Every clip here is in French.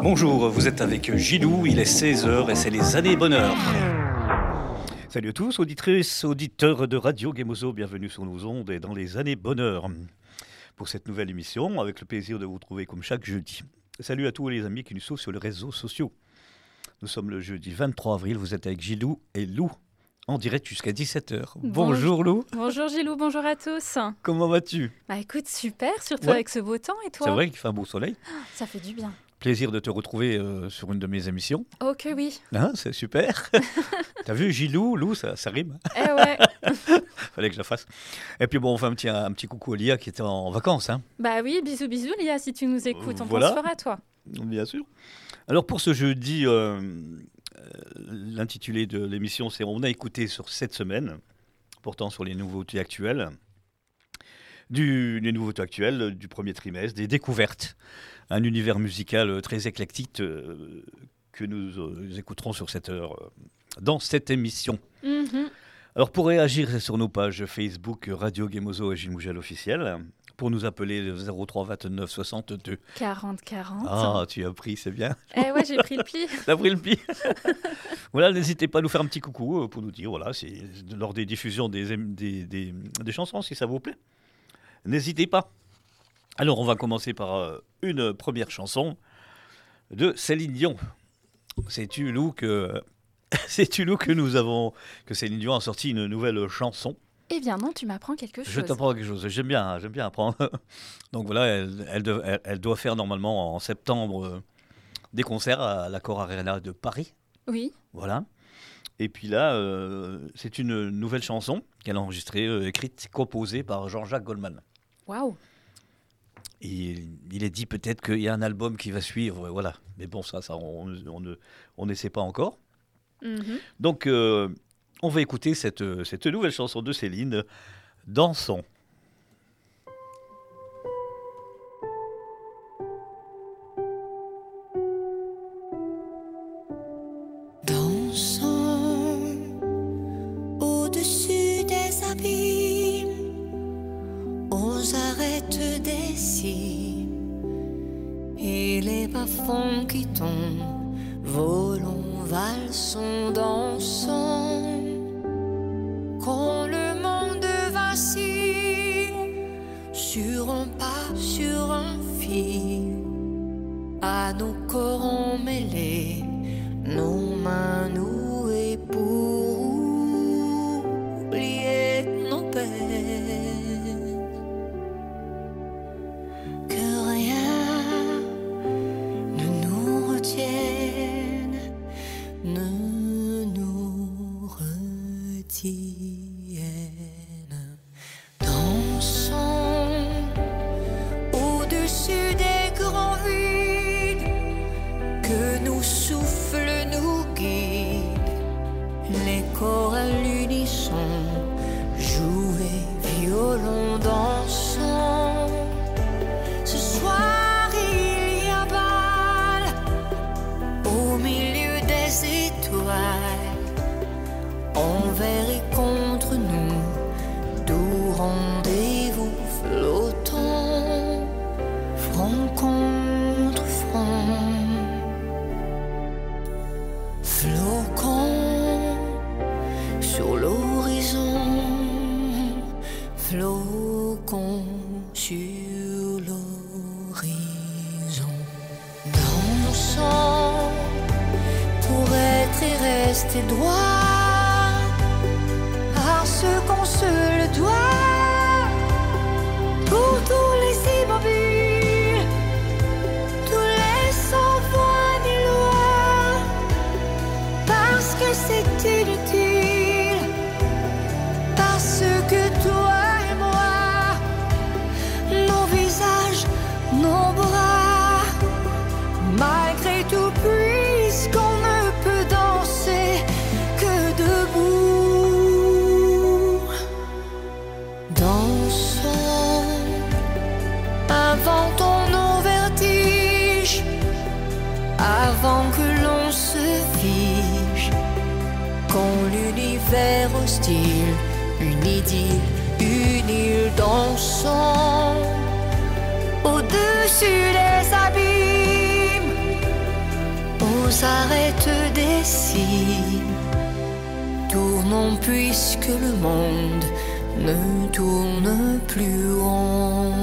Bonjour, vous êtes avec Gilou, il est 16h et c'est les années bonheur. Salut à tous, auditrices, auditeurs de Radio Gemozo, bienvenue sur nos ondes et dans les années bonheur. Pour cette nouvelle émission, avec le plaisir de vous retrouver comme chaque jeudi. Salut à tous les amis qui nous suivent sur les réseaux sociaux. Nous sommes le jeudi 23 avril, vous êtes avec Gilou et Lou. En direct jusqu'à 17h. Bonjour Lou. Bonjour Gilou, bonjour à tous. Comment vas-tu ? Bah écoute, super, surtout avec ce beau temps, et toi ? C'est vrai qu'il fait un beau soleil. Ça fait du bien. Plaisir de te retrouver sur une de mes émissions. Oh que oui. Hein, c'est super. T'as vu Gilou, Lou, ça rime. Eh ouais. Fallait que je la fasse. Et puis bon, on fait un petit coucou à Lia qui était en vacances. Hein. Bah oui, bisous Lia, si tu nous écoutes, on voilà. pense fort à toi. Bien sûr. Alors pour ce jeudi, l'intitulé de l'émission, c'est « On a écouté sur cette semaine », portant sur les nouveautés actuelles, les nouveautés actuelles du premier trimestre, des découvertes, un univers musical très éclectique que nous écouterons sur cette heure dans cette émission. Mm-hmm. Alors pour réagir sur nos pages Facebook, Radio Gemozo et Gilles Mougel officiel, pour nous appeler le 03 29 62 40 40. Ah, tu as pris, c'est bien. Eh ouais, j'ai pris le pli. T'as pris le pli. Voilà, n'hésitez pas à nous faire un petit coucou pour nous dire, voilà, c'est lors des diffusions des chansons, si ça vous plaît. N'hésitez pas. Alors, on va commencer par une première chanson de Céline Dion. Sais-tu, Lou, que Céline Dion a sorti une nouvelle chanson? Eh bien non, tu m'apprends quelque chose. Je t'apprends quelque chose, j'aime bien apprendre. Donc voilà, elle doit faire normalement en septembre des concerts à l'Accor Arena de Paris. Oui. Voilà. Et puis là, c'est une nouvelle chanson qu'elle a enregistrée, écrite, composée par Jean-Jacques Goldman. Waouh. Il est dit peut-être qu'il y a un album qui va suivre, voilà. Mais bon, ça on ne sait pas encore. Mm-hmm. Donc, on va écouter cette nouvelle chanson de Céline, Dansons. Dansons au-dessus des abîmes, aux arêtes des cimes, et les bas-fonds qui tombent, volons, valsons, dansons. Quand le monde vacille sur un pas, sur un fil, à nos corps emmêlés, nos mains nouées pour oublier nos peines. Que rien ne nous retienne, ne nous retienne. Dansons au-dessus des grands vides, que nos souffles nous guident, les corps à l'unisson, jouer, violon, dansons. Ce soir il y a bal au milieu des étoiles, envers et contre nous, doux rendez-vous flottants, front contre front, flocons sur l'horizon, flocons sur l'horizon. Dansons pour être et rester droit à ce qu'on se le doit, pour tous les immobiles, tous les sans voix ni loi, parce que c'est inutile, parce que toi et moi, nos visages, nos bras, malgré tout, puisqu'on ne peut danser que debout. Dansons, inventons nos vertiges, avant que l'on se fige, quand l'univers hostile, une idylle, une île, dansons au-dessus des abîmes, ici. Tournons puisque le monde ne tourne plus rond.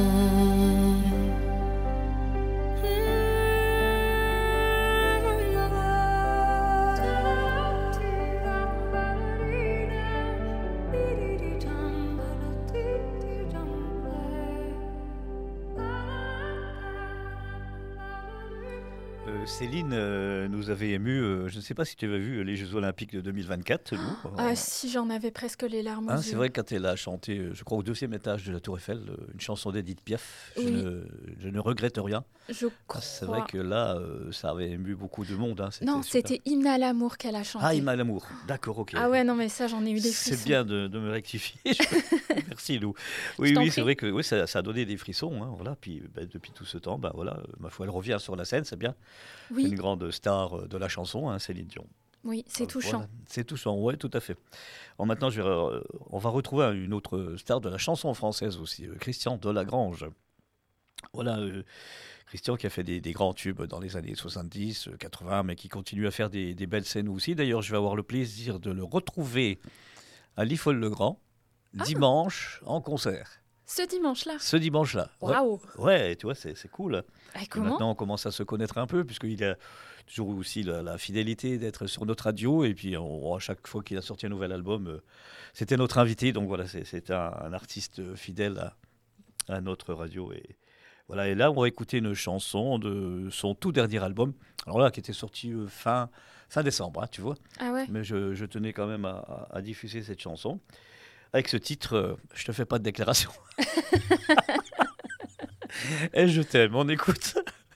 Céline nous avait ému, je ne sais pas si tu avais vu les Jeux Olympiques de 2024. Si, j'en avais presque les larmes aux yeux. C'est vrai, quand elle a chanté, je crois, au 2e étage de la Tour Eiffel, une chanson d'Edith Piaf, Oui. je ne regrette rien. Je crois. C'est vrai que là, ça avait ému beaucoup de monde. Non, super. c'était Hymne à l'amour qu'elle a chanté. Ah, Hymne à l'amour, d'accord, ok. Ah ouais, non, mais ça, j'en ai eu des frissons. C'est bien de me rectifier. Merci, Lou. Oui, c'est vrai que ça a donné des frissons. Hein, voilà. Puis depuis tout ce temps, voilà, ma foi, elle revient sur la scène, c'est bien. Oui. Une grande star de la chanson, hein, Céline Dion. Oui, c'est touchant. Voilà. C'est touchant, oui, tout à fait. Bon, maintenant, on va retrouver une autre star de la chanson française aussi, Christian Delagrange. Voilà, Christian qui a fait des grands tubes dans les années 70, 80, mais qui continue à faire des belles scènes aussi. D'ailleurs, je vais avoir le plaisir de le retrouver à l'Ifol-le-Grand, dimanche, en concert. Ce dimanche-là. Ce dimanche-là. Waouh. Ouais, tu vois, c'est cool. Comment ? Maintenant, on commence à se connaître un peu, puisqu'il a toujours aussi la fidélité d'être sur notre radio. Et puis, à chaque fois qu'il a sorti un nouvel album, c'était notre invité. Donc voilà, c'est un artiste fidèle à notre radio. Et voilà. Et là, on va écouter une chanson de son tout dernier album. Alors là, qui était sorti fin décembre, hein, tu vois. Ah ouais. Mais je tenais quand même à diffuser cette chanson. Avec ce titre, je te fais pas de déclaration. Et je t'aime, on écoute.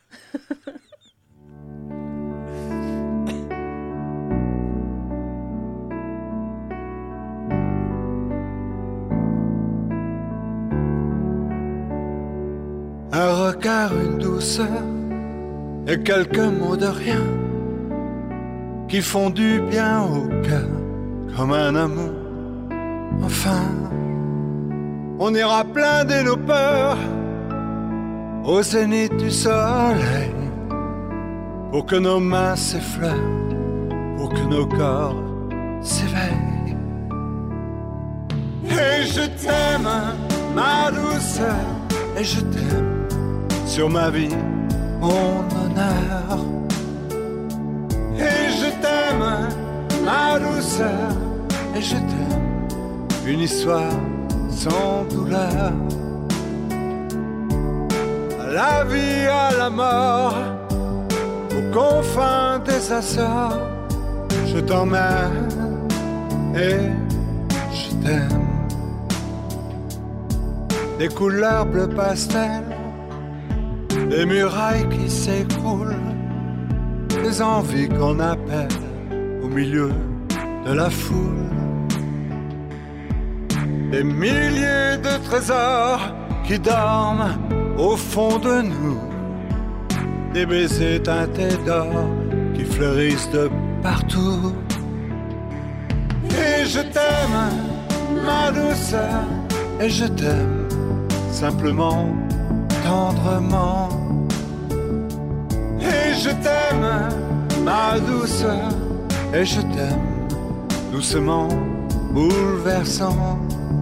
Un regard, une douceur et quelques mots de rien qui font du bien au cœur comme un amour. Enfin, on ira blinder nos peurs au zénith du soleil pour que nos mains s'effleurent, pour que nos corps s'éveillent. Et je t'aime, ma douceur, et je t'aime sur ma vie, mon honneur. Et je t'aime, ma douceur, et je t'aime, une histoire sans douleur. À la vie, à la mort, aux confins des Açores, je t'emmène et je t'aime. Des couleurs bleu pastel, des murailles qui s'écroulent, des envies qu'on appelle au milieu de la foule. Des milliers de trésors qui dorment au fond de nous, des baisers teintés d'or qui fleurissent de partout. Et je t'aime, ma douceur, et je t'aime simplement, tendrement. Et je t'aime, ma douceur, et je t'aime doucement, bouleversant.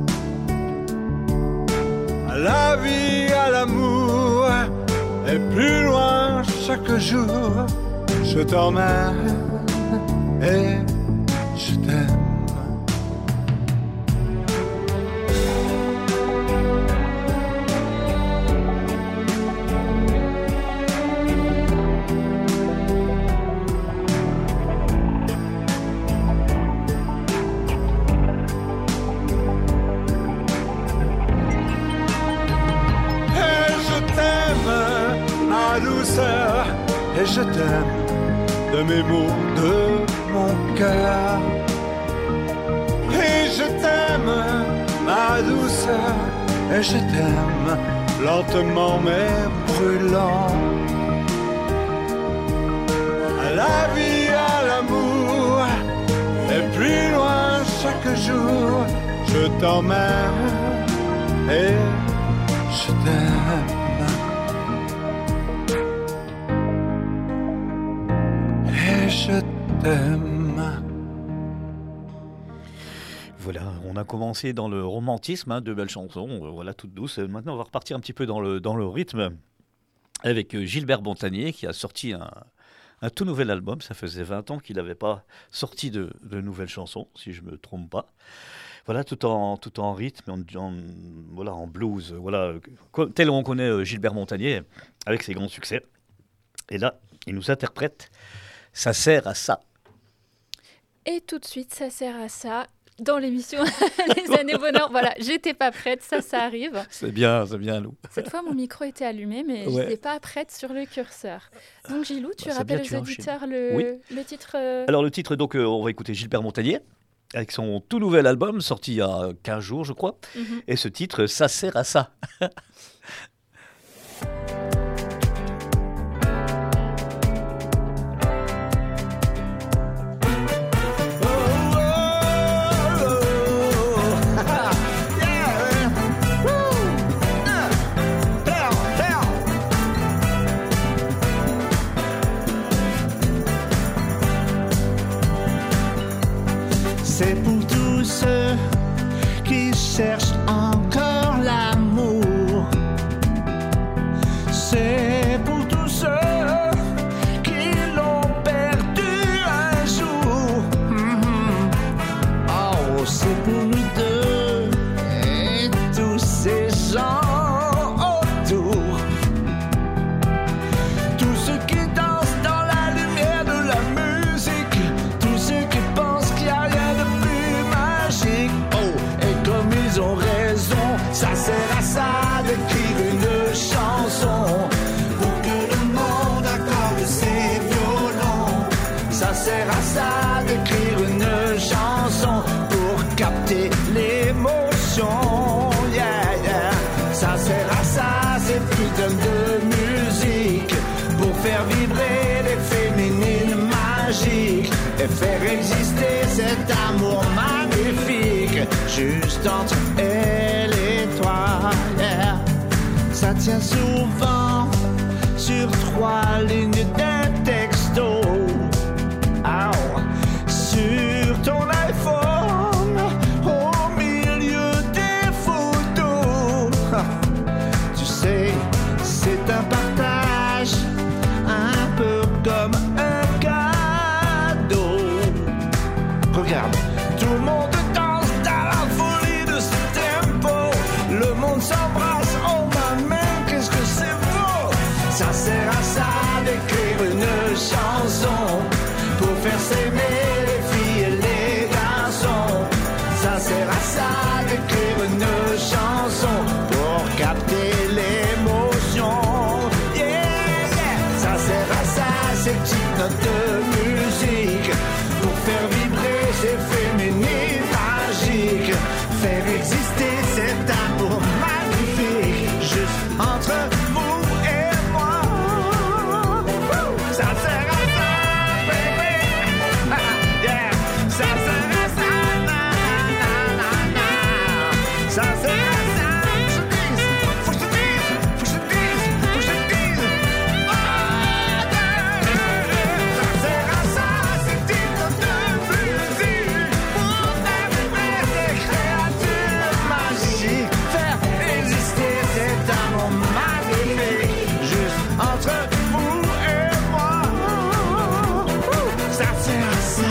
À la vie, à l'amour, et plus loin chaque jour, je t'emmène et je t'aime. Et je t'aime de mes mots, de mon cœur. Et je t'aime, ma douceur, et je t'aime lentement mais brûlant. À la vie, à l'amour, et plus loin chaque jour, je t'emmène et je t'aime. Je t'aime. Voilà, on a commencé dans le romantisme, de belles chansons, voilà, toutes douces. Maintenant, on va repartir un petit peu dans le rythme avec Gilbert Montagné qui a sorti un tout nouvel album. Ça faisait 20 ans qu'il n'avait pas sorti de nouvelles chansons, si je ne me trompe pas. Voilà, tout en rythme, voilà, en blues, voilà, tel on connaît Gilbert Montagné avec ses grands succès. Et là, il nous interprète « Ça sert à ça ». Et tout de suite, ça sert à ça. Dans l'émission Les années bonheur, voilà, j'étais pas prête, ça arrive. C'est bien, Lou. Cette fois, mon micro était allumé, mais Ouais. j'étais pas prête sur le curseur. Donc, Gilou, tu c'est rappelles bien, aux tu auditeurs Oui. le titre Alors le titre, donc, on va écouter Gilbert Montagné avec son tout nouvel album sorti il y a 15 jours, je crois. Mhm. Et ce titre, ça sert à ça. C'est pour tous ceux qui cherchent encore l'amour. C'est pour tous ceux qui l'ont perdu un jour. Oh, c'est pour nous deux et tous ces gens autour. Tous ceux qui dansent dans la lumière de la musique. Tous ceux qui pensent qu'il n'y a rien de plus magique. Oh, et comme ils ont raison, ça sert à ça d'écrire une chanson pour que le monde accorde ses violons. Ça sert à ça d'écrire une chanson pour capter l'émotion. Yeah, yeah. Ça sert à ça, ces putains de musique pour faire vibrer les féminines magiques et faire exister cet amour magnifique juste entre elle et toi. Yeah. Ça tient souvent sur 3 lignes d'un texto. Ow. Sur ton iPhone, au milieu des photos. Tu sais, c'est un partage, un peu comme un cadeau. Regarde, tout le monde danse dans la folie de ce tempo. Le monde s'embrasse, oh ma main, qu'est-ce que c'est beau. Ça sert à ça d'écrire une chanson pour faire s'aimer les filles et les garçons. Ça sert à ça d'écrire une chanson pour capter l'émotion. Yeah, yeah. Ça sert à ça, ces petites notes de musique pour faire vibrer ces féminines magiques, faire exister cet amour magnifique juste entre vous et moi. Woo! Ça sert à ça, baby. Yeah. Ça sert à ça, na, na, na, na. Ça sert à ça. Faut que je te dise, faut que je te dise, faut que je te dise. Ah, yeah. Ça sert à ça, ces petites notes de musique pour faire vibrer ces créatures magiques, faire exister cet amour magnifique juste entre vous et moi. Ça sert à ça.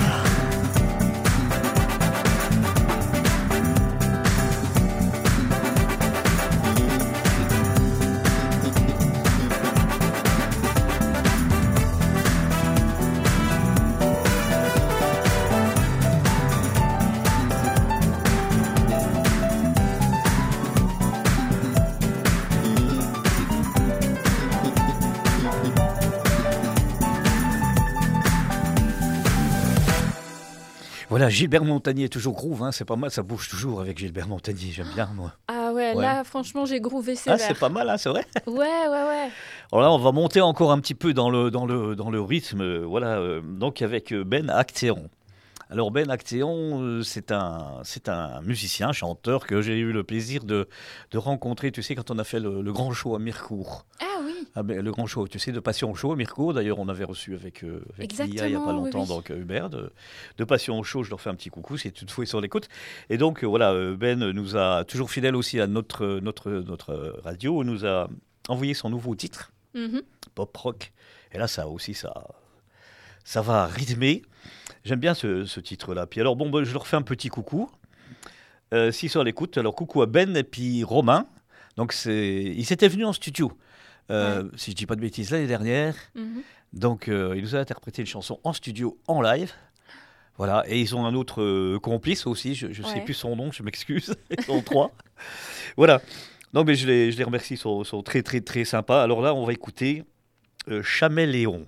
Voilà, Gilbert Montagné, toujours groove, c'est pas mal, ça bouge toujours avec Gilbert Montagné, j'aime bien moi. Ah ouais, Ouais. là, franchement, j'ai groové Ah, sévère. c'est pas mal, c'est vrai. Ouais. Alors là, on va monter encore un petit peu dans le rythme, voilà, donc avec Ben Actéon. Alors Ben Actéon, c'est un musicien, chanteur que j'ai eu le plaisir de rencontrer, tu sais, quand on a fait le grand show à Mirecourt. Ah oui. Ah ben, le grand show, tu sais, de Passion Show, Mirko, d'ailleurs on avait reçu avec Lia il n'y a pas Exactement, oui, longtemps, oui. donc Hubert, de Passion Show, je leur fais un petit coucou, si toutefois ils sont à l'écoute. Et donc voilà, Ben nous a, toujours fidèle aussi à notre radio, nous a envoyé son nouveau titre, Mhm. Pop Rock. Et là, ça aussi, ça va rythmer. J'aime bien ce titre-là. Puis alors, bon, ben, je leur fais un petit coucou. S'ils sont à l'écoute, alors coucou à Ben et puis Romain. Donc, ils étaient venus en studio, si je dis pas de bêtises, l'année dernière. Mhm. Donc, ils nous ont interprété une chanson en studio, en live. Voilà, et ils ont un autre complice aussi, je ne sais Ouais. plus son nom, je m'excuse, ils sont 3. Voilà, non mais je les remercie, ils sont très très très sympas. Alors là, on va écouter Chaméléon.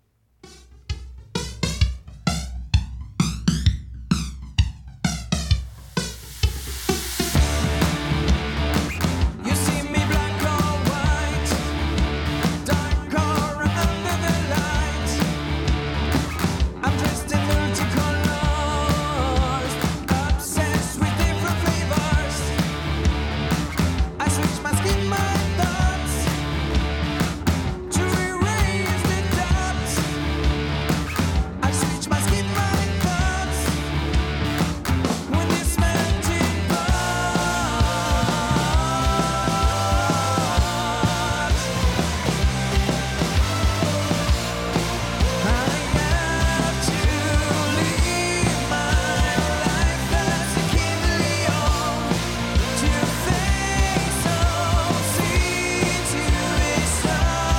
You see me black or white, dark or under the light. I'm dressed in multicolors, obsessed with different flavors. I switch my skin, my thoughts, to erase the doubts. I switch my skin, my thoughts, when this melting pot. I have to live my life as a chameleon, to face all situations.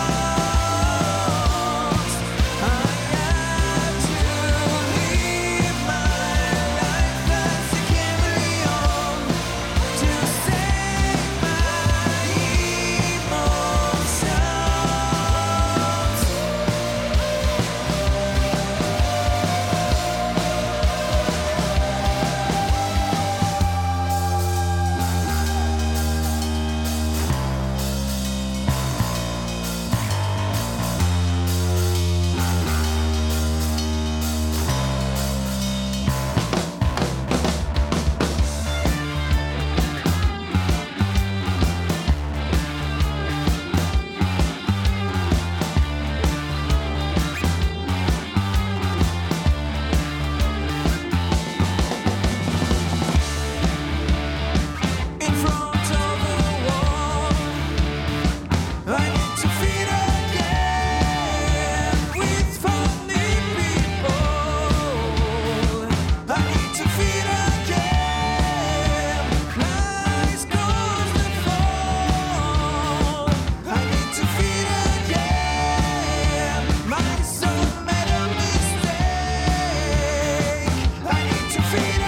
I have to live my life as a chameleon, to save my emotions. In front of the wall, I need to feed again with funny people. I need to feed again, lies cause the fall. I need to feed again, my soul made a mistake. I need to feed again.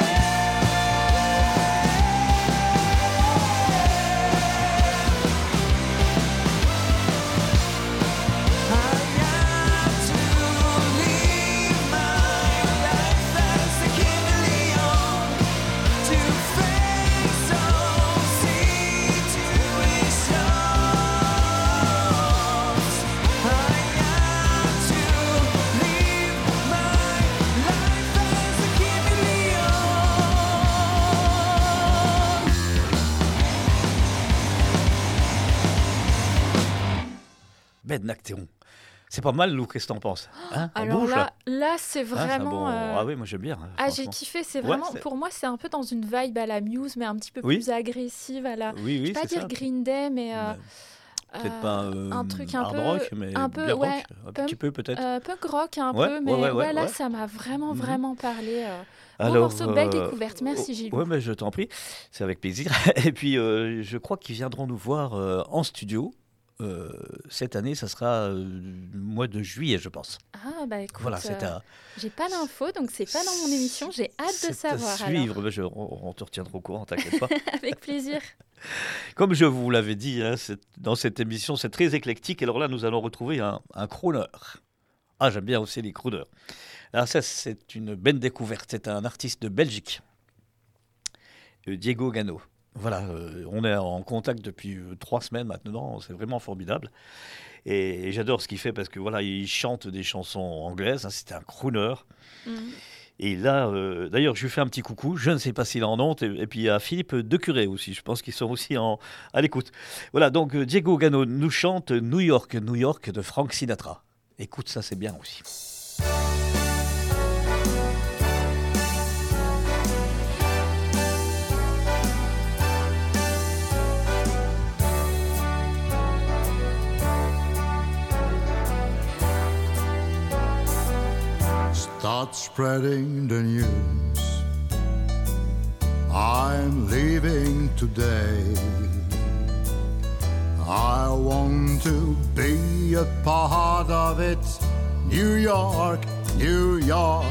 I have to live my life as a chameleon, to face all situations. I have to live my life as a chameleon. Ben Nactéon. C'est pas mal, Lou, qu'est-ce que t'en penses, hein? On Alors bouge, là, c'est Hein, c'est un vraiment. bon- Ah oui, moi j'aime bien, Ah, j'ai franchement. kiffé. C'est Ouais, vraiment, c'est- pour moi, c'est un peu dans une vibe à la Muse, mais un petit peu Oui. plus agressive à la. Oui, Je oui, vais pas c'est dire ça. Green Day, mais Peut-être pas un truc un hard peu, rock, mais un peu, bien ouais, rock, un petit peu peut-être. punk rock un Ouais, peu, mais ouais, ouais, là, ouais. ça m'a vraiment, Mhm. vraiment parlé. Beau Alors, morceau, belle découverte. Merci, Gilles. Ouais, mais je t'en prie, c'est avec plaisir. Et puis, je crois qu'ils viendront nous voir en studio. Cette année, ça sera le mois de juillet, je pense. Ah, bah écoute, Voilà, c'est à, j'ai pas l'info, donc c'est pas dans mon émission. J'ai hâte de c'est à savoir. suivre. Mais on te retiendra au courant, t'inquiète pas. Alors. Avec plaisir. Comme je vous l'avais dit, hein, dans cette émission, c'est très éclectique. Alors là, nous allons retrouver un crooner. Ah, j'aime bien aussi les crooners. Alors ça, c'est une belle découverte. C'est un artiste de Belgique, Diego Gano. Voilà, on est en contact depuis 3 semaines maintenant. C'est vraiment formidable. Et j'adore ce qu'il fait parce que voilà, il chante des chansons anglaises. Hein, c'est un crooner. Mhm. Et là, d'ailleurs, je lui fais un petit coucou. Je ne sais pas s'il est en honte. Et puis il y a Philippe Decuré aussi. Je pense qu'ils sont aussi à l'écoute. Voilà, donc Diego Gano nous chante New York, New York de Frank Sinatra. Écoute, ça c'est bien aussi. Start spreading the news. I'm leaving today. I want to be a part of it. New York, New York.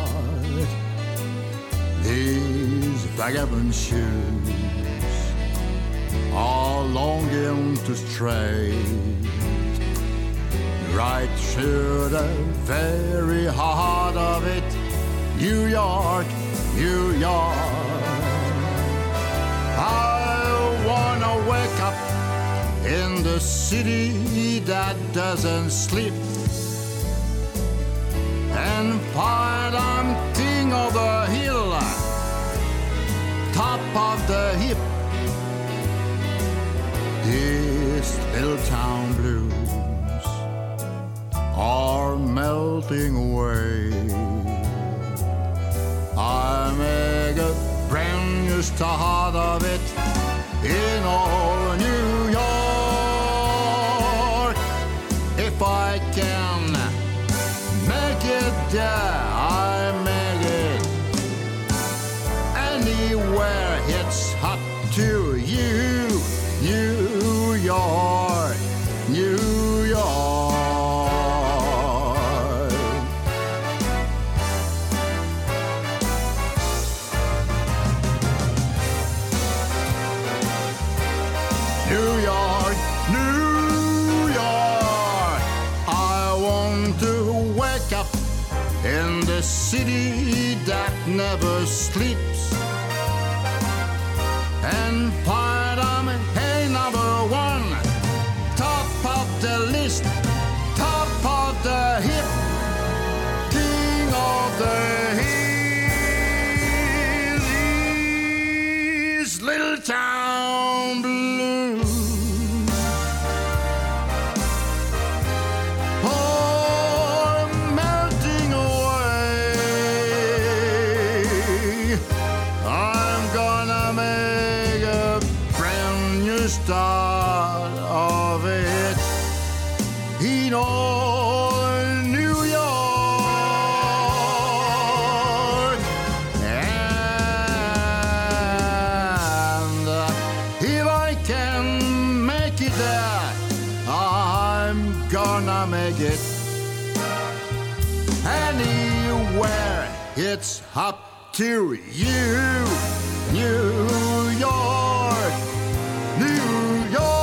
These vagabond shoes are longing to stray right through the very heart of it. New York, New York. I wanna wake up in the city that doesn't sleep and find I'm king of the hill, top of the heap. This little town blues are melting away. I make a brand new start of it in all New York. If I can make it there, I make it anywhere. It's up to you, New York, New York. New York, New York. I want to wake up in the city that never sleeps and find I'm hey number one, top of the list, top of the hip, king of the hill. These little town blues are melting away. I'm gonna make a brand new start of it in all New York. And if I can make it there, I'm gonna make it anywhere. It's up to you, New York, New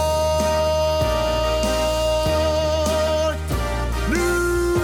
York, New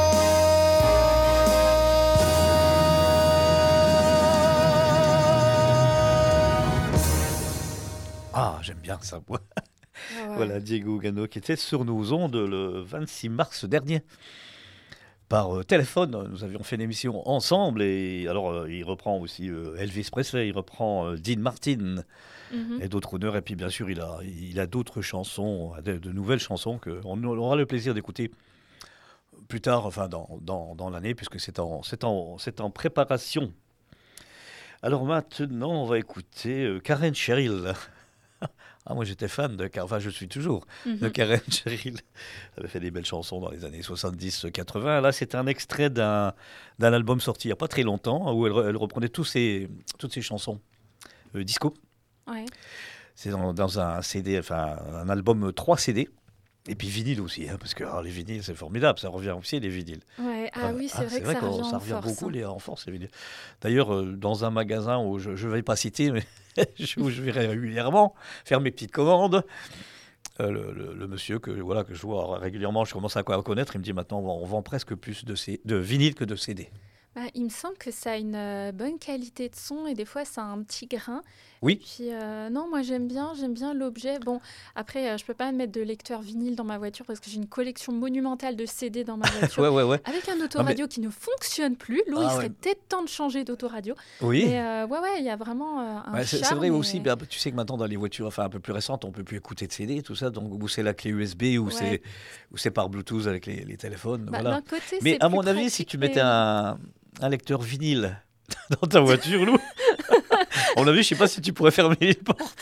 York. Ah, j'aime bien ça, moi. Ah ouais. Voilà, Diego Gano qui était sur nos ondes le 26 mars dernier. Par téléphone, nous avions fait une émission ensemble et alors il reprend aussi Elvis Presley, il reprend Dean Martin Mhm. et d'autres honneurs et puis bien sûr il a d'autres chansons, de nouvelles chansons qu'on aura le plaisir d'écouter plus tard, enfin dans l'année puisque c'est en préparation. Alors maintenant on va écouter Karen Cheryl. Ah, moi j'étais fan enfin je suis toujours de Mhm. Karen Cheryl. Elle avait fait des belles chansons dans les années 70-80. Là c'est un extrait d'un album sorti il n'y a pas très longtemps où elle reprenait toutes ses chansons disco. Ouais. C'est dans un CD, enfin un album 3 CD. Et puis vinyle aussi, hein, parce que les vinyles c'est formidable, ça revient aussi les vinyles. Ouais. Ah oui, c'est vrai que ça revient en force, beaucoup hein. en force les vinyles. D'ailleurs, dans un magasin où je ne vais pas citer, mais où je vais régulièrement faire mes petites commandes, le monsieur que je vois régulièrement, je commence à connaître, il me dit maintenant on vend presque plus de vinyles que de CD. Bah, il me semble que ça a une bonne qualité de son et des fois ça a un petit grain. Oui. Puis non, moi j'aime bien l'objet. Bon, après, je peux pas mettre de lecteur vinyle dans ma voiture parce que j'ai une collection monumentale de CD dans ma voiture. Ouais. Avec un autoradio qui ne fonctionne plus. Lou, il serait peut-être temps de changer d'autoradio. Oui. Mais il y a vraiment un c'est charme. vrai aussi, tu sais que maintenant dans les voitures un peu plus récentes, on peut plus écouter de CD, tout ça, donc où c'est la clé USB, ou c'est par Bluetooth avec les téléphones. Voilà. D'un côté, Mais c'est à plus mon avis, pratique, si tu mettais un lecteur vinyle dans ta voiture, Lou, à mon avis, je sais pas si tu pourrais fermer les portes.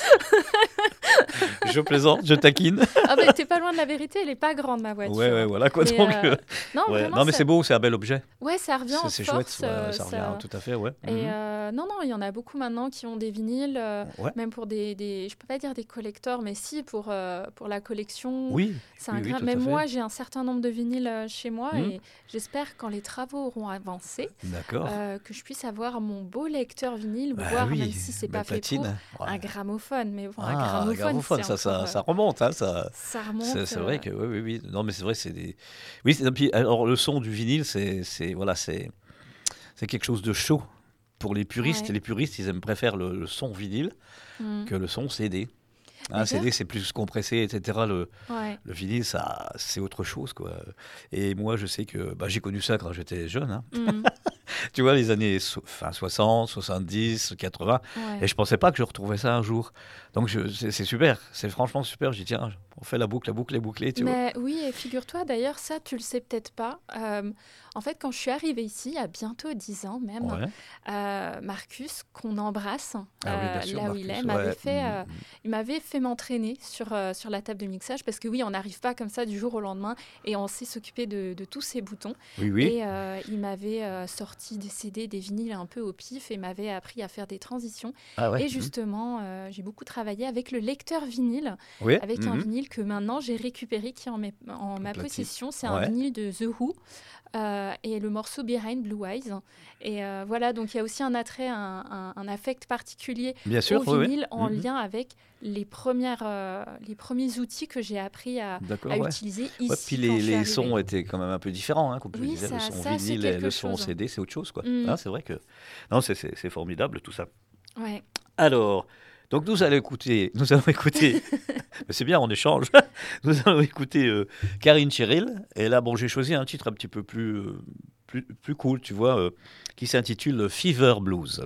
Je plaisante, je taquine. Ah ben t'es pas loin de la vérité, elle est pas grande ma voiture. Ouais, voilà quoi. Mais, Donc, non, vraiment, non, mais c'est beau, c'est un bel objet. Ouais, ça revient en C'est force. chouette, ça revient tout à fait, ouais. Et non, il y en a beaucoup maintenant qui ont des vinyles, même pour des, je peux pas dire des collectors, mais si pour la collection. Oui. C'est oui, même moi, j'ai un certain nombre de vinyles chez moi et j'espère quand les travaux auront avancé, que je puisse avoir mon beau lecteur vinyle, voire même si c'est pas fait pour un gramophone. Mais bon, un gramophone, ça remonte, hein, ça remonte. C'est vrai que oui. Non, mais c'est vrai, c'est des. Oui, puis alors le son du vinyle, c'est quelque chose de chaud pour les puristes. Ouais. Les puristes, ils préfèrent le son vinyle que le son CD. Un CD, c'est plus compressé, etc. Le vinyle, ça, c'est autre chose, quoi. Et moi, je sais que j'ai connu ça quand j'étais jeune. Hein. Tu vois, les années 60, 70, 80. Et je ne pensais pas que je retrouvais ça un jour. Donc, c'est super. C'est franchement super. Je dis, tiens, on fait la boucle est bouclée. Tu vois. Oui, et figure-toi, d'ailleurs, ça, tu le sais peut-être pas. En fait, quand je suis arrivée ici, il y a bientôt 10 ans même, Marcus, qu'on embrasse, bien sûr, là Marcus, où il m'avait fait m'entraîner sur la table de mixage, parce que oui, on n'arrive pas comme ça du jour au lendemain, et on sait s'occuper de tous ces boutons. Oui. Et il m'avait sorti des CD, des vinyles un peu au pif, et m'avait appris à faire des transitions. Et justement, j'ai beaucoup travaillé avec le lecteur vinyle, avec un vinyle que maintenant j'ai récupéré, qui est en ma possession. C'est un vinyle de The Who. Et le morceau Behind Blue Eyes. Et voilà, donc il y a aussi un attrait, un affect particulier au vinyle en lien avec les premiers outils que j'ai appris à utiliser ici. Puis les sons étaient quand même un peu différents, comme je disais, le son vinyle et le son CD, c'est autre chose, quoi. C'est vrai que non, c'est formidable tout ça. Ouais. Alors, donc nous allons écouter, c'est bien, on échange. Nous allons écouter Karine Cheryl. Et là, j'ai choisi un titre un petit peu plus cool, tu vois, qui s'intitule Fever Blues.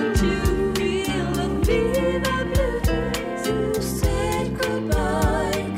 Goodbye.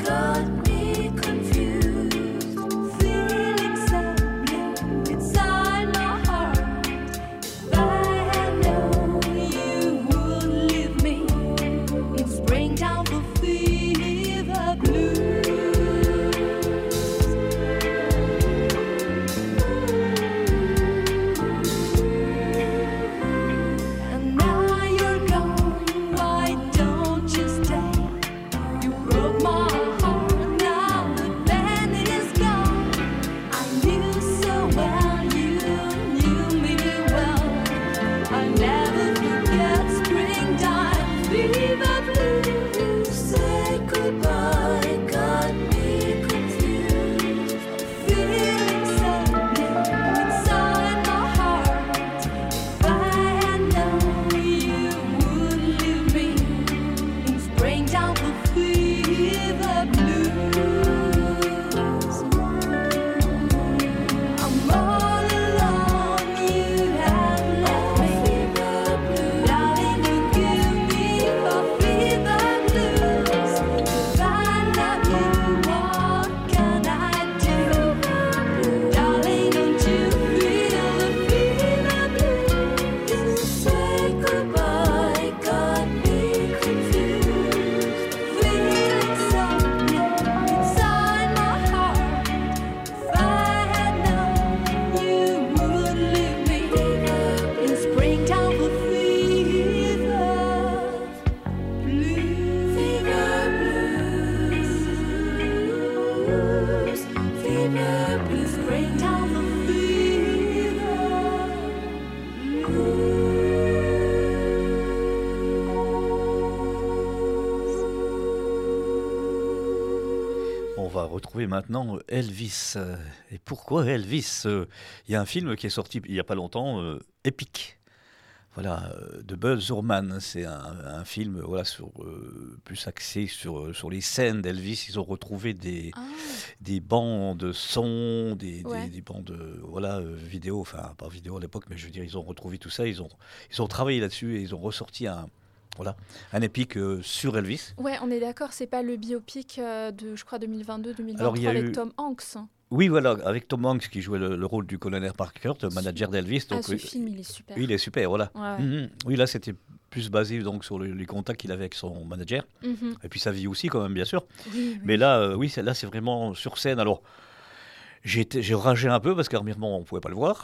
retrouver maintenant Elvis. Et pourquoi Elvis ? Il y a un film qui est sorti il n'y a pas longtemps, Epic. Voilà, de Buzz Luhrmann. C'est un film voilà, plus axé sur les scènes d'Elvis. Ils ont retrouvé des bancs de son, des bancs de vidéo, enfin pas vidéo à l'époque, mais je veux dire, ils ont retrouvé tout ça. Ils ont travaillé là-dessus et ils ont ressorti un épique sur Elvis. Ouais, on est d'accord, c'est pas le biopic de, je crois, 2022-2023 avec Tom Hanks. Oui, voilà, avec Tom Hanks qui jouait le rôle du colonel Parker, le manager d'Elvis. Donc, ce film, il est super. Oui, il est super, voilà. Ouais. Oui, là, c'était plus basé donc, sur les contacts qu'il avait avec son manager. Et puis sa vie aussi, quand même, bien sûr. Oui. Mais là, là, c'est vraiment sur scène. Alors, j'ai ragé un peu parce qu'à Remiremont, on ne pouvait pas le voir.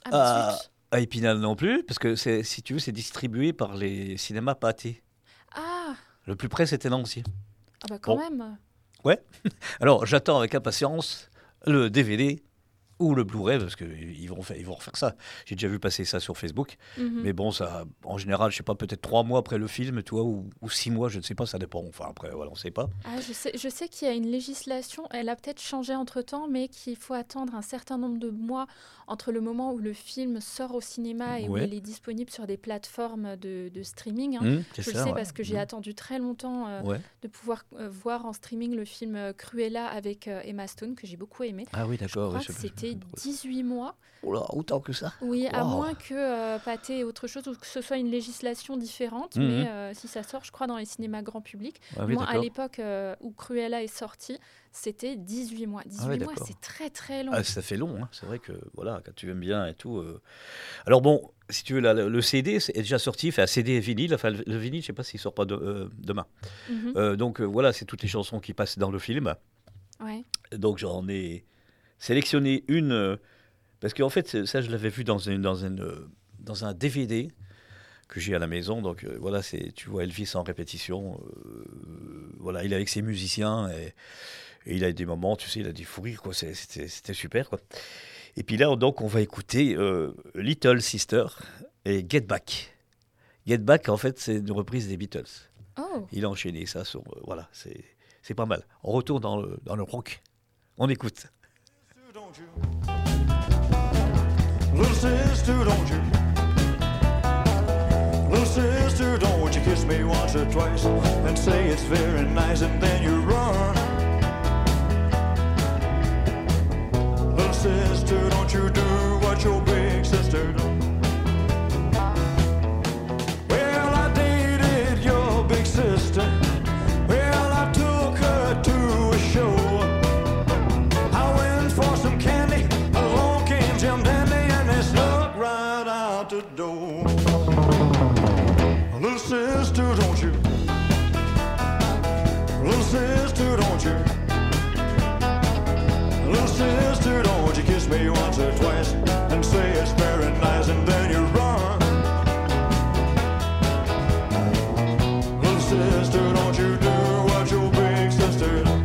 À Épinal non plus, parce que, si tu veux, c'est distribué par les cinémas Pathé. Ah. Le plus près, c'était Nancy. Ah bah quand même. Ouais. Alors, j'attends avec impatience le DVD ou le Blu-ray, parce qu'ils vont refaire ça. J'ai déjà vu passer ça sur Facebook. Mais bon, ça, en général, je sais pas, peut-être 3 mois après le film, tu vois, ou 6 mois, je ne sais pas, ça dépend. Enfin, après, voilà, on ne sait pas. Ah, je sais qu'il y a une législation, elle a peut-être changé entre-temps, mais qu'il faut attendre un certain nombre de mois entre le moment où le film sort au cinéma et où il est disponible sur des plateformes de streaming. Je le sais parce que j'ai attendu très longtemps de pouvoir voir en streaming le film Cruella avec Emma Stone, que j'ai beaucoup aimé. Ah oui, d'accord. Je crois que c'était 18 mois. Oh là, autant que ça. Oui, à moins que Pathé ait autre chose, ou que ce soit une législation différente. Mais si ça sort, je crois, dans les cinémas grand public. Moi, à l'époque où Cruella est sortie, c'était 18 mois. 18 mois, c'est très très long. Ah, ça fait long, hein. C'est vrai que voilà, quand tu aimes bien et tout. Alors bon, si tu veux, le CD est déjà sorti, enfin CD et vinyle. Enfin, le vinyle, je ne sais pas s'il sort pas demain. Donc voilà, c'est toutes les chansons qui passent dans le film. Ouais. Donc j'en ai sélectionné une, parce qu'en fait, ça, je l'avais vu dans un DVD que j'ai à la maison. Donc voilà, tu vois Elvis en répétition. Voilà, il est avec ses musiciens et il a des moments, tu sais, il a des fous rires, quoi. C'était super, quoi. Et puis là, donc, on va écouter Little Sister et Get Back. Get Back, en fait, c'est une reprise des Beatles. Oh. Il a enchaîné ça sur... voilà, c'est pas mal. On retourne dans le rock. On écoute. Little sister, don't you? Little sister, don't you kiss me once or twice and say it's very nice and then you run. Little sister, don't you do what your big sister does? Well, I dated your big sister. Well, I took her to a show. I went for some candy. Along came Jim Dandy and they snuck right out the door. Little sister, don't you? Little sister, don't you? Little sister, don't you kiss me once or twice and say it's very nice and then you run. Little sister, don't you do what your big sister does?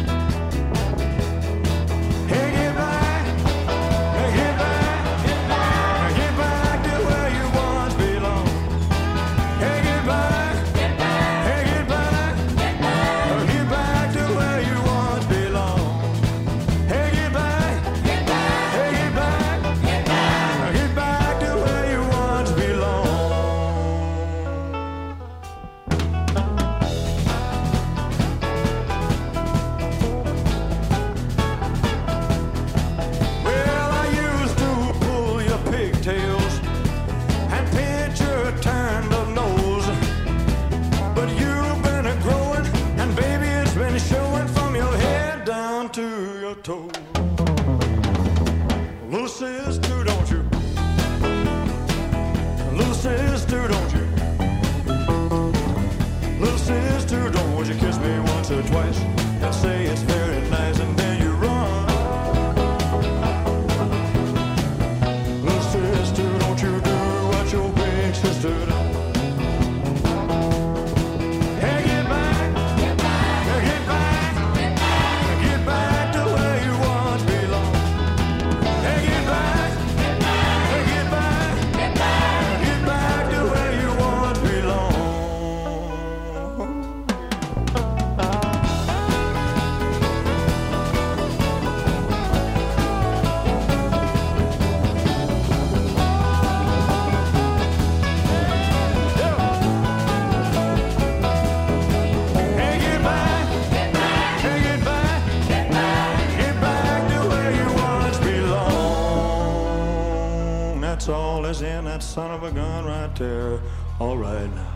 Hey, get back, hey, get back, get back to where you once belong. Hey, get back, hey, get back, get back to where you once belong. Hey, get back, hey, get back, get back to where you once belong. Well, I used to pull your pigtails and pinch your turned up nose, but you've been a growing, and baby, it's been showing from your head down to your toes. Little sister, don't you? Little sister, don't you? Little sister, don't you kiss me once or twice and say it's very nice and then you run. Little sister, don't you do what your big sister does? Hey, get back, get back, get back to where you That's all is in that son of a gun right there. All right now.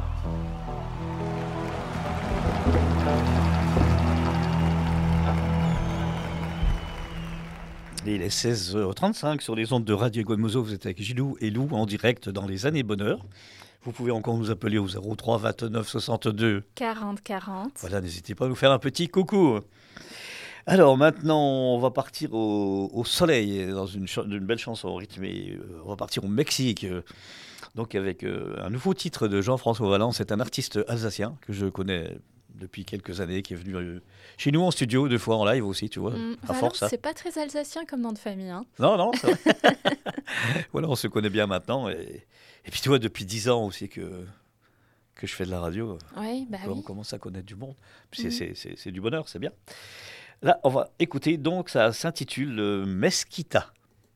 Il est 16h35 sur les ondes de Radio Guemozo. Vous êtes avec Gilou et Lou en direct dans les années bonheur. Vous pouvez encore nous appeler au 03 29 62 40 40. Voilà, n'hésitez pas à nous faire un petit coucou. Alors maintenant, on va partir au soleil dans une belle chanson rythmée. On va partir au Mexique. Donc avec un nouveau titre de Jean-François Valence. C'est un artiste alsacien que je connais depuis quelques années, qui est venu chez nous en studio 2 fois en live aussi, tu vois, à force. C'est pas très alsacien comme nom de famille. Hein. Non, c'est vrai. Voilà, on se connaît bien maintenant. Et puis tu vois, depuis 10 ans aussi que je fais de la radio, on commence à connaître du monde. Puis c'est du bonheur, c'est bien. Là, on va écouter, donc ça s'intitule Mesquita.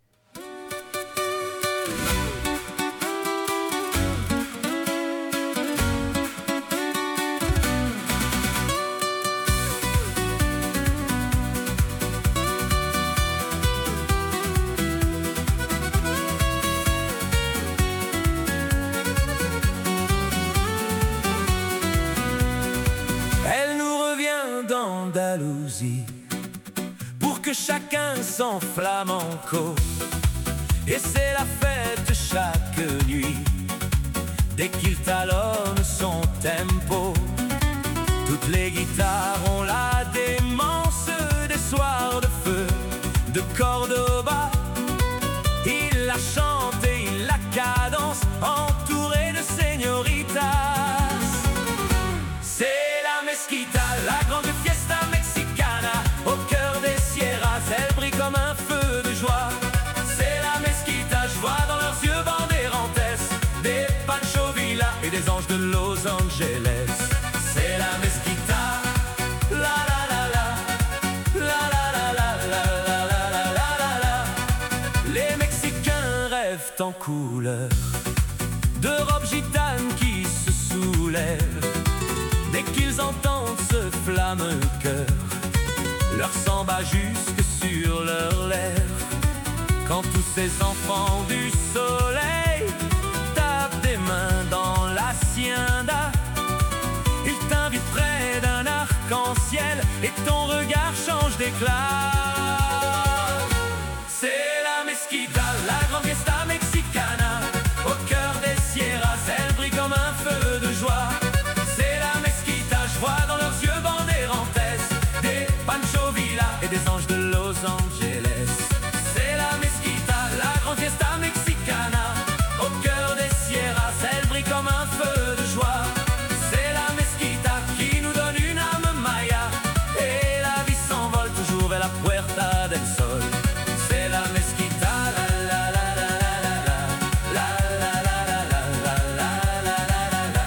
Pour que chacun s'enflamme encore. Et c'est la fête chaque nuit. Dès qu'il talonne son tempo, toutes les guitares ont la démence des soirs de feu de Cordoba. Il la chante et il la cadence, entouré de señoritas. C'est la mesquita, la grande fiesta mexicana. Au cœur des sierras, elle brille comme un feu de joie. C'est la mesquita, je vois dans leurs yeux Banderantes, des Pancho Villa et des anges de Los Angeles. C'est la mesquita, la la la la, la la la la la la la la la la. Les Mexicains rêvent en couleur de robes gitanes qui se soulèvent. Dès qu'ils entendent ce flammeux cœur, leur sang bat jusque sur leurs lèvres. Quand tous ces enfants du soleil tapent des mains dans l'hacienda, ils t'invitent près d'un arc-en-ciel et ton regard change d'éclat. C'est la mesquita, la grande fiesta mexicana. Au cœur des sierras, elle brille comme un feu de joie. C'est la mesquita, je vois dans leurs yeux Banderantes, des Pancho Villa et des anges de Los Angeles. C'est la mesquita, la grande fiesta mexicana. Au cœur des sierras, elle brille comme un feu de joie. C'est la mesquita qui nous donne une âme maya. Et la vie s'envole toujours vers la Puerta del Sol. C'est la mesquita, la la la la la la la la la la la la la la.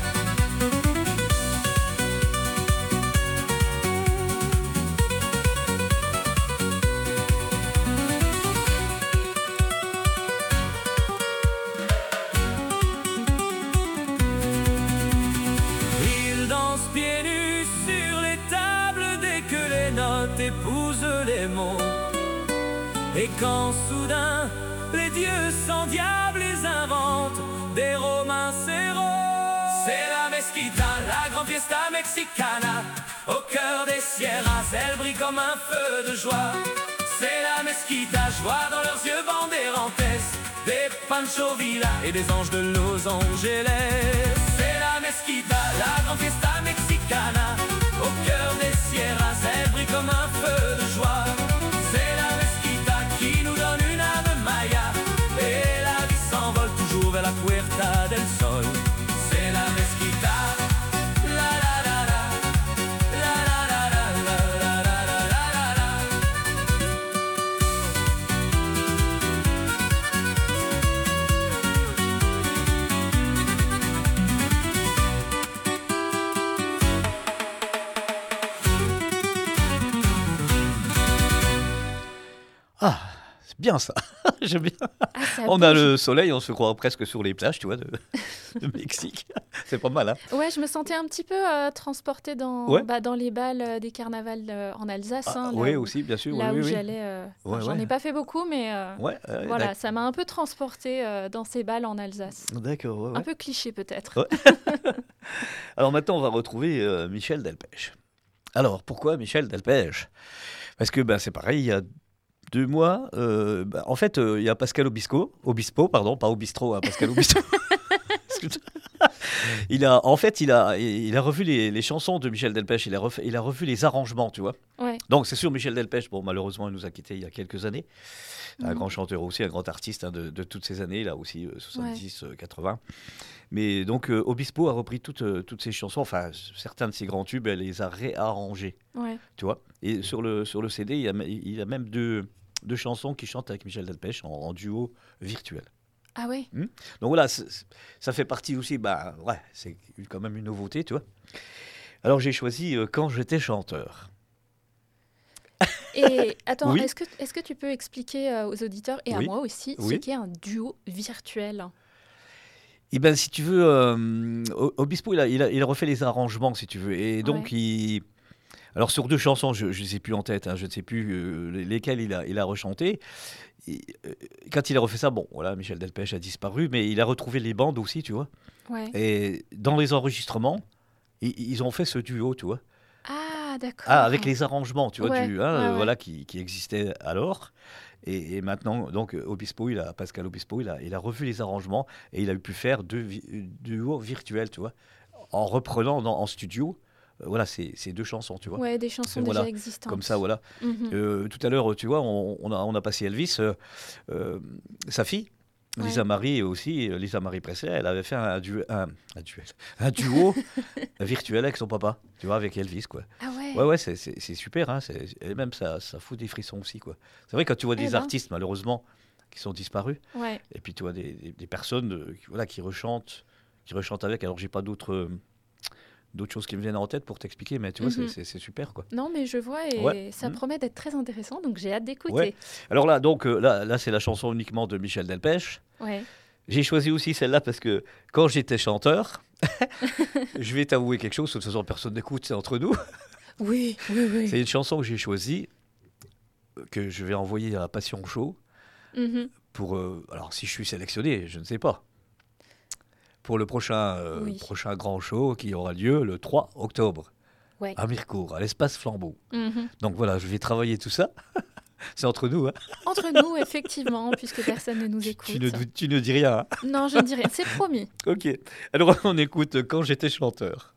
Il danse pieds nus sur les tables dès que les notes épousent les mots. Et quand soudain les dieux sans diable les inventent, des romanceros. C'est la mesquita, la grande fiesta mexicana. Au cœur des sierras, elle brille comme un feu de joie. C'est la mesquita, je vois dans leurs yeux Banderantes, des Pancho Villa et des anges de Los Angeles. C'est la mesquita, la grande fiesta mexicana. Au cœur des sierras, elle brille comme un feu de joie. C'est la mesquita qui nous donne une âme maya. Et la vie s'envole toujours vers la Puerta del Sol. C'est la mesquita, la la la la, la la la la la la la la la. Ah, c'est bien ça. J'aime bien. On a le soleil, on se croit presque sur les plages, tu vois, de Mexique. C'est pas mal, hein. Ouais, je me sentais un petit peu transportée dans les balles des carnavals en Alsace. Oui, aussi, bien sûr. Là où j'allais. J'en ai pas fait beaucoup, mais voilà, ça m'a un peu transportée dans ces balles en Alsace. D'accord. Un peu cliché peut-être. Alors maintenant, on va retrouver Michel Delpech. Alors, pourquoi Michel Delpech ? Parce que c'est pareil, il y a 2 mois, en fait, il y a Pascal Obispo, pas au bistrot, hein, Pascal Obispo. Il a revu les chansons de Michel Delpech, il a revu les arrangements, tu vois. Ouais. Donc c'est sûr, Michel Delpech, malheureusement, il nous a quittés il y a quelques années. Un grand chanteur aussi, un grand artiste de toutes ces années, là aussi, 70, 80. Mais donc Obispo a repris toutes ces chansons, enfin certains de ses grands tubes, elle les a réarrangés, tu vois. Et sur le CD, il y a même deux chansons qui chantent avec Michel Delpech en duo virtuel. Ah oui. Donc voilà, ça fait partie aussi, c'est quand même une nouveauté, tu vois. Alors j'ai choisi Quand j'étais chanteur. Et attends, est-ce que tu peux expliquer aux auditeurs et à moi aussi ce qu'est un duo virtuel ? Eh bien, si tu veux, Obispo, il a refait les arrangements, si tu veux. Et donc, alors sur 2 chansons, je ne les ai plus en tête, hein, je ne sais plus lesquelles il a rechanté. Quand il a refait ça, Michel Delpech a disparu, mais il a retrouvé les bandes aussi, tu vois. Ouais. Et dans les enregistrements, ils ont fait ce duo, tu vois. Ah, d'accord. Avec les arrangements, tu vois, qui existaient alors. Et maintenant, donc, Pascal Obispo, il a revu les arrangements et il a pu faire 2 duos virtuels, tu vois, en reprenant en studio. Ces 2 chansons, tu vois. Ouais, des chansons déjà existantes. Comme ça, voilà. Tout à l'heure, tu vois, on a passé Elvis, sa fille, Lisa Marie aussi, Lisa Marie Presley, elle avait fait un duo virtuel avec son papa, tu vois, avec Elvis, quoi. Ah ouais. Ouais, c'est super, hein. Et même ça fout des frissons aussi, quoi. C'est vrai quand tu vois des artistes, malheureusement, qui sont disparus, et puis tu vois des personnes, qui rechantent avec. Alors j'ai pas d'autres choses qui me viennent en tête pour t'expliquer, mais tu vois, c'est super, quoi. Non, mais je vois, et ça promet d'être très intéressant, donc j'ai hâte d'écouter. Ouais. Alors là, là, c'est la chanson uniquement de Michel Delpech. Ouais. J'ai choisi aussi celle-là parce que quand j'étais chanteur, je vais t'avouer quelque chose, de toute façon, personne n'écoute, c'est entre nous. Oui. C'est une chanson que j'ai choisie, que je vais envoyer à Passion Show, pour, alors si je suis sélectionné, je ne sais pas, pour le prochain grand show qui aura lieu le 3 octobre à Mirecourt, à l'Espace Flambeau. Donc voilà, je vais travailler tout ça. C'est entre nous. Hein. Entre nous, effectivement, puisque personne ne nous écoute. Tu ne dis rien. Hein. Non, je ne dis rien, c'est promis. Ok, alors on écoute Quand j'étais chanteur.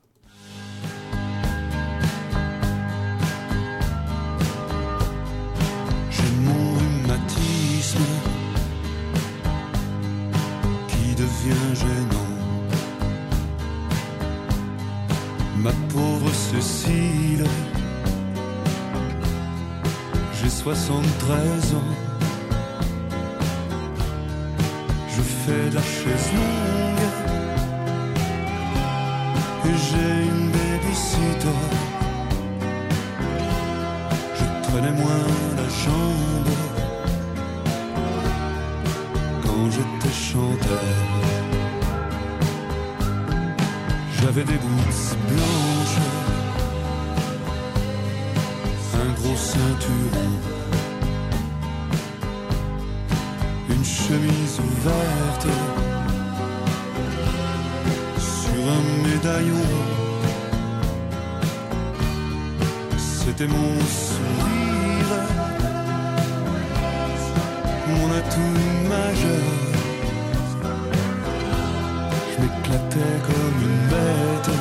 J'ai mon rhumatisme qui devient gênant. Ma pauvre Cécile, j'ai 73 ans. Je fais de la chaise longue et j'ai une babysitter. Je traînais moins la jambe quand j'étais chanteur. J'avais des boots blanches, un gros ceinturon, une chemise ouverte sur un médaillon. C'était mon sourire, mon atout majeur. Je m'éclatais comme une bête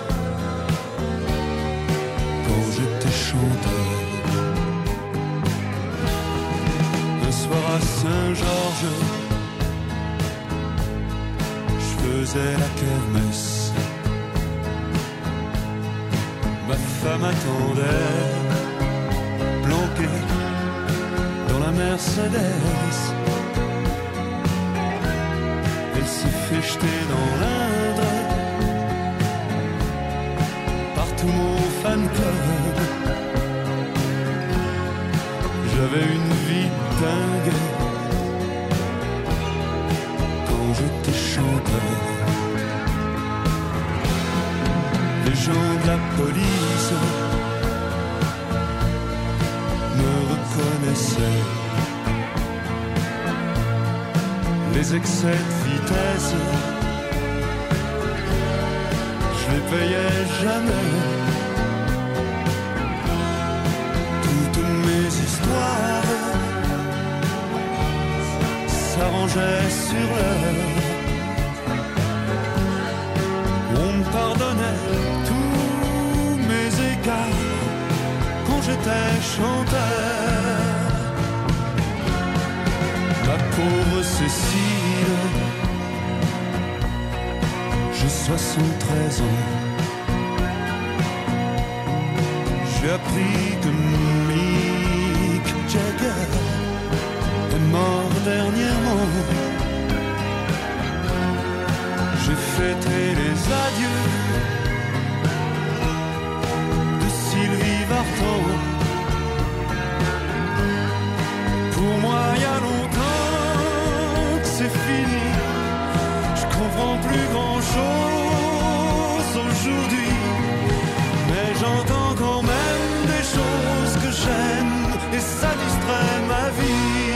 quand j'étais chanteur. Un soir à Saint-Georges, je faisais la kermesse. Ma femme attendait, planquée dans la Mercedes. Elle s'est fait jeter dans l'Indre par tout mon fan club. J'avais une vie dingue police me reconnaissait. Les excès de vitesse, je les payais jamais. Toutes mes histoires s'arrangeaient sur l'heure. On me pardonnait tous mes écarts quand j'étais chanteur. Ma pauvre Cécile, j'ai 73 ans. J'ai appris que Mick Jagger est mort dernièrement. J'ai fêté les adieux de Sylvie Vartan. Pour moi, il y a longtemps que c'est fini. Je comprends plus grand-chose aujourd'hui, mais j'entends quand même des choses que j'aime et ça distrait ma vie.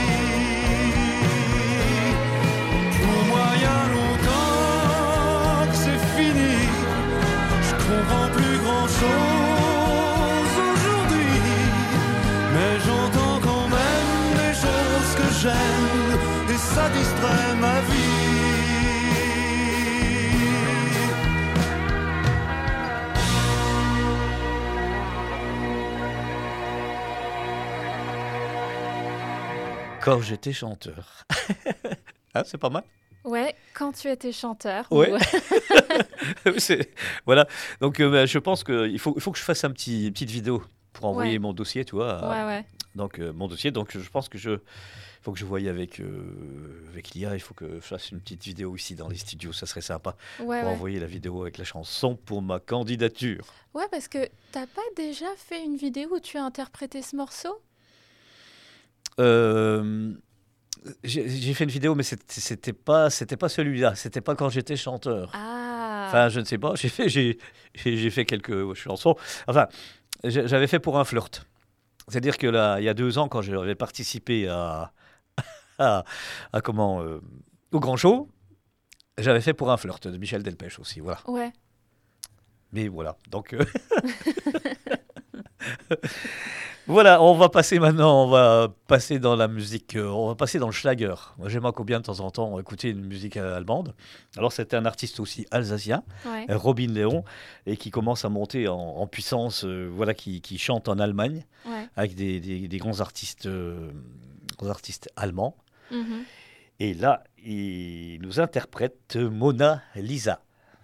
Pour moi, il y a longtemps que c'est fini. Je comprends plus grand-chose aujourd'hui, mais j'entends quand même des choses que j'aime et ça distrait ma vie. Quand j'étais chanteur. Ah, c'est pas mal. Ouais, quand tu étais chanteur. Ouais. Voilà. Donc, je pense qu'il faut que je fasse une petite vidéo pour envoyer mon dossier, tu vois. Ouais. Donc, mon dossier. Donc, je pense que faut que je voie avec l'IA. Il faut que je fasse une petite vidéo ici dans les studios. Ça serait sympa pour envoyer la vidéo avec la chanson pour ma candidature. Ouais, parce que t'as pas déjà fait une vidéo où tu as interprété ce morceau ? J'ai fait une vidéo, mais c'était pas celui-là. C'était pas quand j'étais chanteur. Ah. Enfin, je ne sais pas. J'ai fait quelques chansons. Enfin, j'avais fait pour un flirt. C'est-à-dire que là, il y a 2 ans, quand j'avais participé au Grand Show, j'avais fait pour un flirt de Michel Delpech aussi. Voilà. Ouais. Mais voilà. Donc. Voilà, on va passer dans la musique, on va passer dans le Schlager. Moi, j'aime bien de temps en temps écouter une musique allemande. Alors, c'était un artiste aussi alsacien, Robin Léon, et qui commence à monter en puissance, qui chante en Allemagne, avec des grands artistes allemands. Mm-hmm. Et là, il nous interprète Mona Lisa.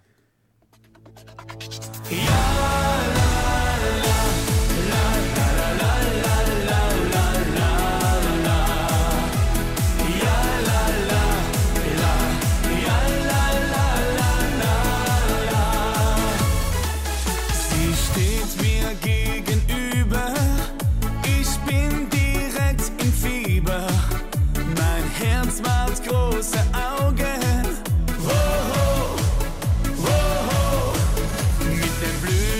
Große Augen, mit den Blüten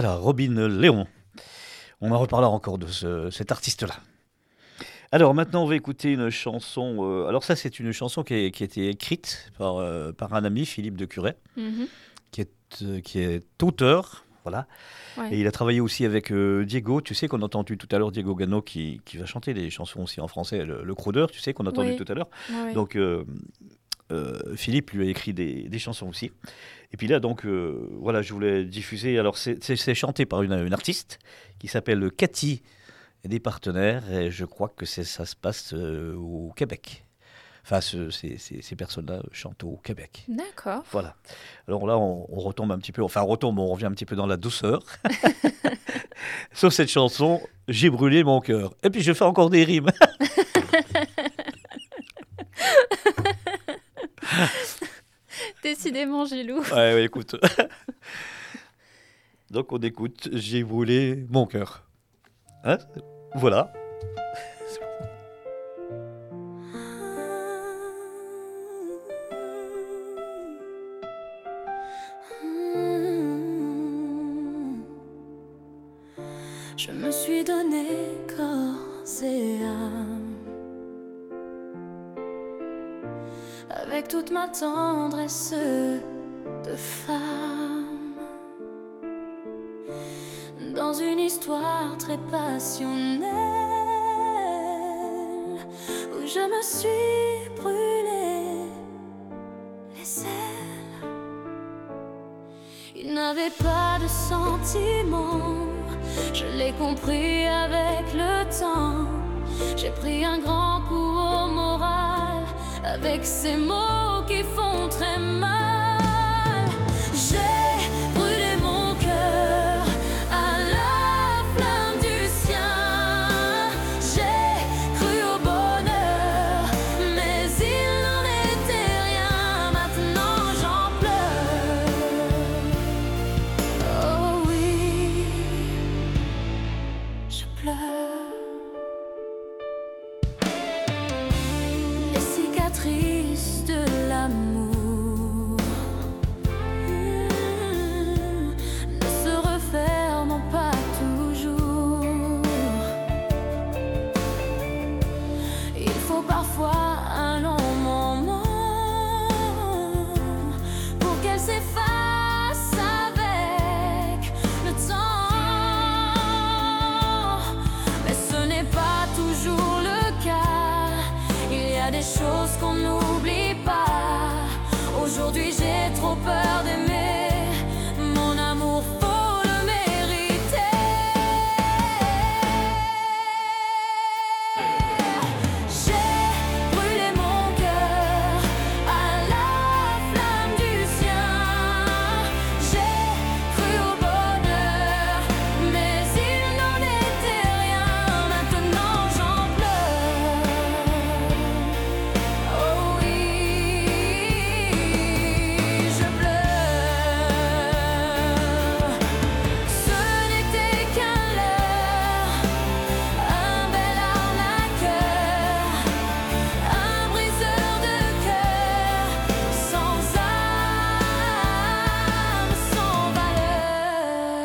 Voilà, Robin Léon. On en reparlera encore de cet artiste-là. Alors maintenant, on va écouter une chanson. Alors ça, c'est une chanson qui a été écrite par un ami, Philippe de Curet, qui est auteur. Voilà. Ouais. Et il a travaillé aussi avec Diego, tu sais, qu'on a entendu tout à l'heure, Diego Gano, qui va chanter des chansons aussi en français, le crooner, tu sais, qu'on a entendu tout à l'heure. Ouais. Donc Philippe lui a écrit des chansons aussi. Et puis là, donc, voilà, je voulais diffuser. Alors, c'est chanté par une artiste qui s'appelle Cathy et des partenaires. Et je crois que ça se passe au Québec. Enfin, ces personnes-là chantent au Québec. D'accord. Voilà. Alors là, on retombe un petit peu. Enfin, on revient un petit peu dans la douceur. Sauf cette chanson, J'ai brûlé mon cœur. Et puis, je fais encore des rimes. Décidément, Gilou. Ouais, écoute. Donc, on écoute J'ai brûlé mon cœur. Hein? Voilà. Je me suis donné corps et âme avec toute ma tendresse de femme dans une histoire très passionnelle où je me suis brûlé les ailes. Il n'avait pas de sentiments, je l'ai compris avec le temps. J'ai pris un grand coup au moral avec ces mots qui font très mal. J'ai brûlé mon cœur à la flamme du sien. J'ai cru au bonheur, mais il n'en était rien. Maintenant j'en pleure. Oh oui, je pleure. De l'amour ne se referment pas toujours. Il faut parfois un long moment pour qu'elle s'efface avec le temps. Mais ce n'est pas toujours le cas. Il y a des choses qu'on n'oublie pas. Aujourd'hui j'ai trop peur d'aimer. Mon amour, faut le mériter. J'ai brûlé mon cœur à la flamme du sien. J'ai cru au bonheur, mais il n'en était rien. Maintenant j'en pleure. Oh oui, je pleure. Ce n'était qu'un leurre, un bel arnaqueur, un briseur de cœur, sans âme, sans valeur.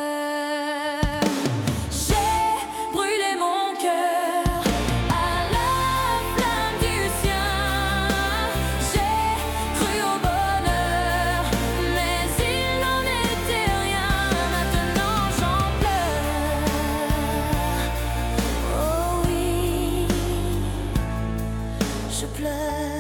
J'ai brûlé mon cœur à la flamme du sien. J'ai cru au bonheur, mais il n'en était rien. Maintenant j'en pleure. Oh oui, je pleure.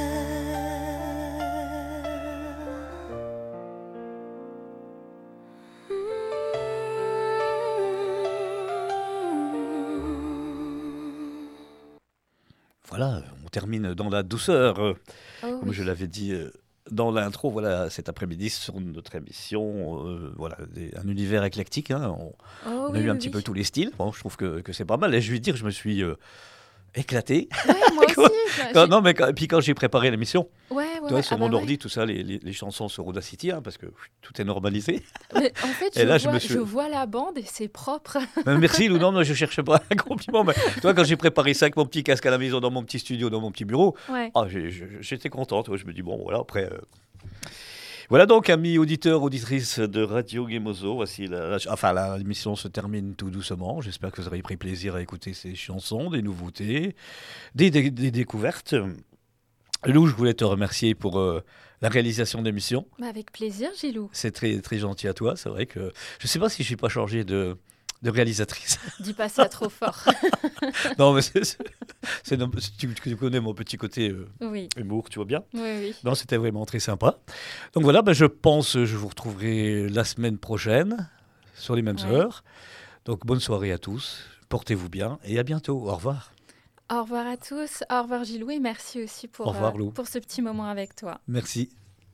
Voilà, on termine dans la douceur. Comme je l'avais dit dans l'intro, voilà, cet après-midi sur notre émission, voilà, un univers éclectique. Hein, on a eu un petit peu tous les styles. Bon, je trouve que c'est pas mal. Et je vais dire, je me suis éclaté. Ouais, moi aussi. Puis quand j'ai préparé l'émission, sur mon ordi, ouais. tout ça, les chansons sur Audacity, hein, parce que tout est normalisé. Mais en fait, je vois la bande et c'est propre. Merci Lou, non, je cherche pas un compliment. Mais toi, quand j'ai préparé ça avec mon petit casque à la maison, dans mon petit studio, dans mon petit bureau, j'étais contente. Ouais, je me dis, bon, voilà, après... Voilà donc, amis auditeurs, auditrices de Radio Gemozo, voici l'émission se termine tout doucement. J'espère que vous aurez pris plaisir à écouter ces chansons, des nouveautés, des découvertes. Lou, je voulais te remercier pour la réalisation de l'émission. Avec plaisir, Gilou. C'est très, très gentil à toi. C'est vrai que je ne sais pas si je n'ai pas changé de réalisatrice. Dis pas ça trop fort. Non, mais tu connais mon petit côté humour, tu vois bien. Oui. Non, c'était vraiment très sympa. Donc voilà, je pense que je vous retrouverai la semaine prochaine sur les mêmes heures. Donc bonne soirée à tous, portez-vous bien et à bientôt. Au revoir. Au revoir à tous, au revoir Gilou et merci aussi pour ce petit moment avec toi. Merci.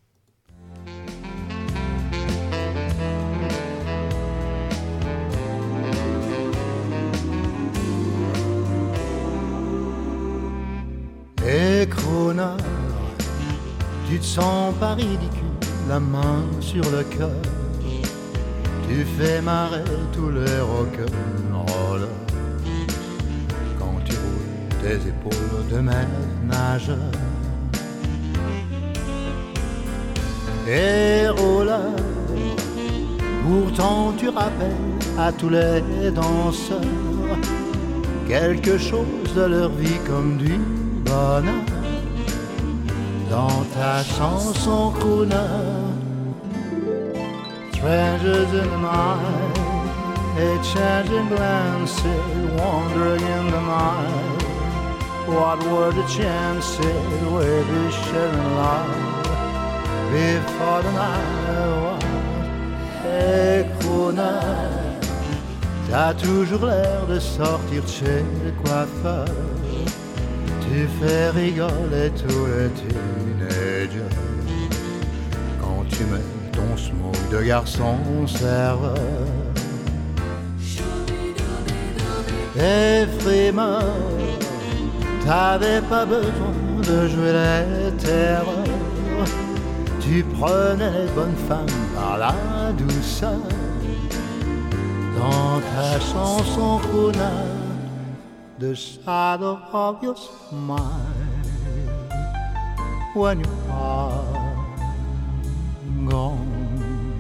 Et Crooner, tu te sens pas ridicule, la main sur le cœur. Tu fais marrer tous les rock'n'rollers quand tu roules tes épaules de maître nageur. Et roller, pourtant tu rappelles à tous les danseurs quelque chose de leur vie comme du bonheur. Dans ta chanson crooner, treasures in the night, a changing glances, wandering in the night. What were the chances we'd be sharing life before the night was? Hey crooner, t'as toujours l'air de sortir de chez le coiffeur. Tu fais rigoler tous les teenagers quand tu mets ton smoke de garçon serveur. Et frimeur, t'avais pas besoin de jouer les terreurs. Tu prenais les bonnes femmes par la douceur. Dans ta chanson crooner, the shadow of your smile when you are gone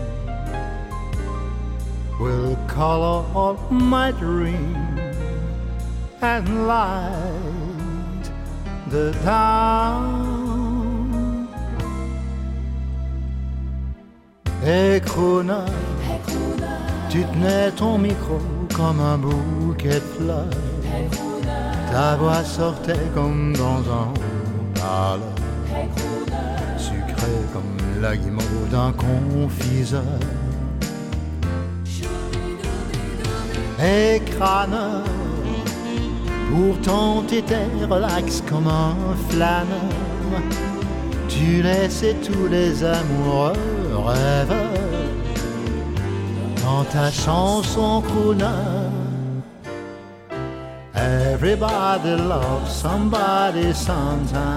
will color all my dreams and light the town. Hey crooner, tu tenais ton micro comme un bouquet de fleurs. Ta voix sortait comme dans un parleur, sucré comme la guimauve d'un confiseur. Et crâneur, pourtant t'étais relax comme un flâneur. Tu laissais tous les amoureux rêveurs dans ta chanson crooner. Everybody loves somebody sometime.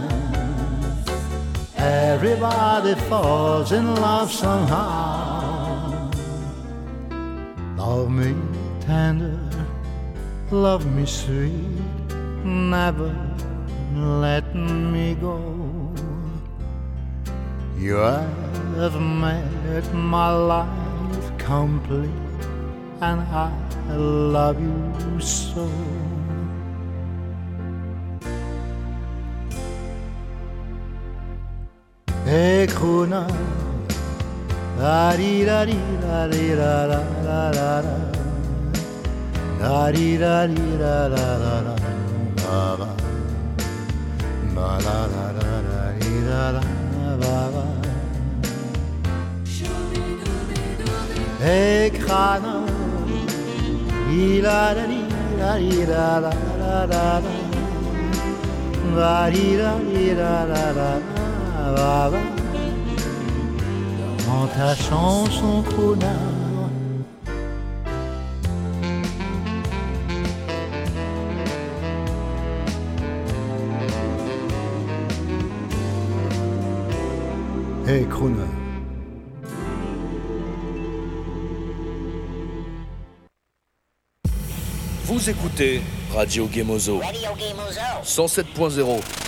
Everybody falls in love somehow. Love me tender, love me sweet, never let me go. You have made my life complete, and I love you so. Hey crooner, la-di-da-di-da-di-da-da-da-da-da, da-di-da-di-da-da-da-da-da, ba-la-da-da-da-di-da-da-ba-ba. Hey crâneur, il-a-da-di-da-di-da-da-da-da, ba-di-da-di-da-da-da-da-ba-ba. Dans ta chanson crooner, hey crooner. Vous écoutez Radio Gemozo 107.0.